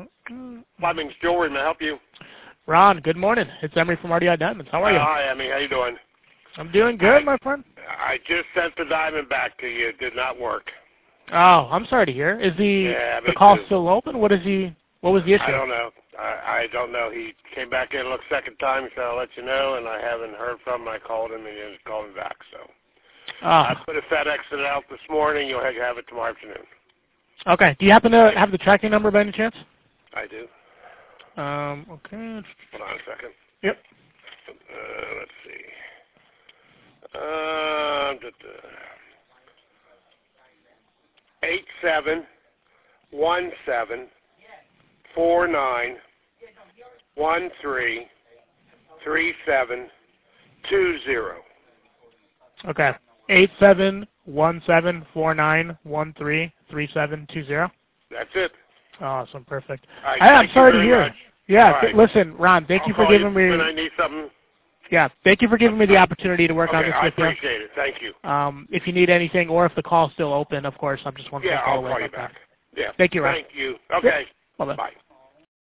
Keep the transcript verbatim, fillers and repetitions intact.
Fleming's Jewelry, may I help you? Ron, good morning. It's Emery from R D I Diamonds. How are you? Uh, hi, Emmy. How you doing? I'm doing good, I, my friend. I just sent the diamond back to you. It did not work. Oh, I'm sorry to hear. Is the Yeah, the call too. still open? What is he? What was the issue? I don't know. I, I don't know. He came back in, looked second time, so I'll let you know. And I haven't heard from him. I called him, and he hasn't called him back. So Oh. I put a FedEx it out this morning. You'll have it tomorrow afternoon. Okay. Do you happen to have the tracking number by any chance? I do. Um. Okay. Hold on a second. Yep. Uh, let's see. Uh, da, da. Eight seven one seven four nine one three three seven two zero. Okay. Eight seven one seven four nine one three three seven two zero. That's it. Awesome. Perfect. All right, I, I'm thank sorry you to very hear. much. Yeah. All th- right. Listen, Ron. Thank I'll you for call giving me. when I need something. Yeah. Thank you for giving me the opportunity to work Okay, on this I with you. appreciate it. Thank you. Um, if you need anything, or if the call's still open, of course, I'm just one Yeah, phone call I'll away. call you my friend. back. Yeah. Thank you, Ron. Thank you. Okay. Yep. Bye-bye. Bye.